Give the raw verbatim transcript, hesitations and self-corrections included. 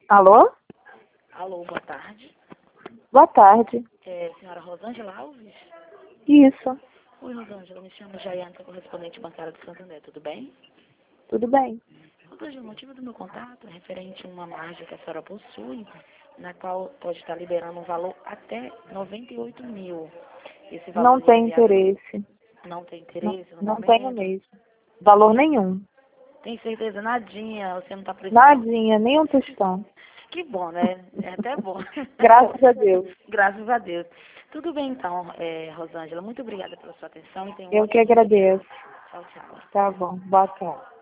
Alô? Alô, boa tarde. Boa tarde. É, senhora Rosângela Alves? Isso, Oi, Rosângela, me chamo Jaiane, sou correspondente bancária do Santander, tudo bem? tudo bem. Rosângela, o motivo do meu contato é referente a uma margem que a senhora possui, na qual pode estar liberando um valor até noventa e oito mil. Esse valor Não tem inicial interesse. não tem Não, interesse no não tenho momento? mesmo. Valor nenhum. Tem certeza? Nadinha, você não está precisando. Nadinha, nem um tostão. Que bom, né? É até bom. Graças a Deus. Graças a Deus. Tudo bem, então, é, Rosângela. Muito obrigada pela sua atenção e tenha um Eu que ótimo dia. agradeço. Tchau, tchau. Tá bom. Boa tarde.